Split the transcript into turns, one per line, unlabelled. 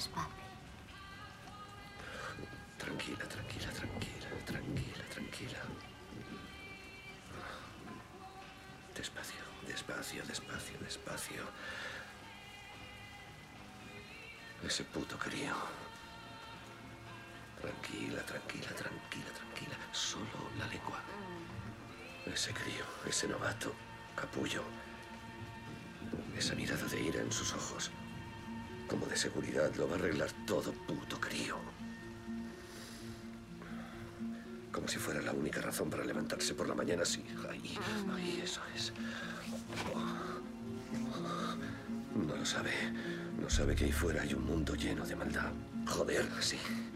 estás, papi?
Tranquila, tranquila, tranquila, tranquila, tranquila. Despacio, despacio, despacio, despacio. Ese puto crío. Tranquila, tranquila, tranquila, tranquila. Solo la lengua. Ese crío, ese novato, capullo. Esa mirada de ira en sus ojos. Como de seguridad lo va a arreglar todo, puto crío. Como si fuera la única razón para levantarse por la mañana, sí. Ahí, ahí, eso es. No lo sabe. No sabe que ahí fuera hay un mundo lleno de maldad. Joder, sí.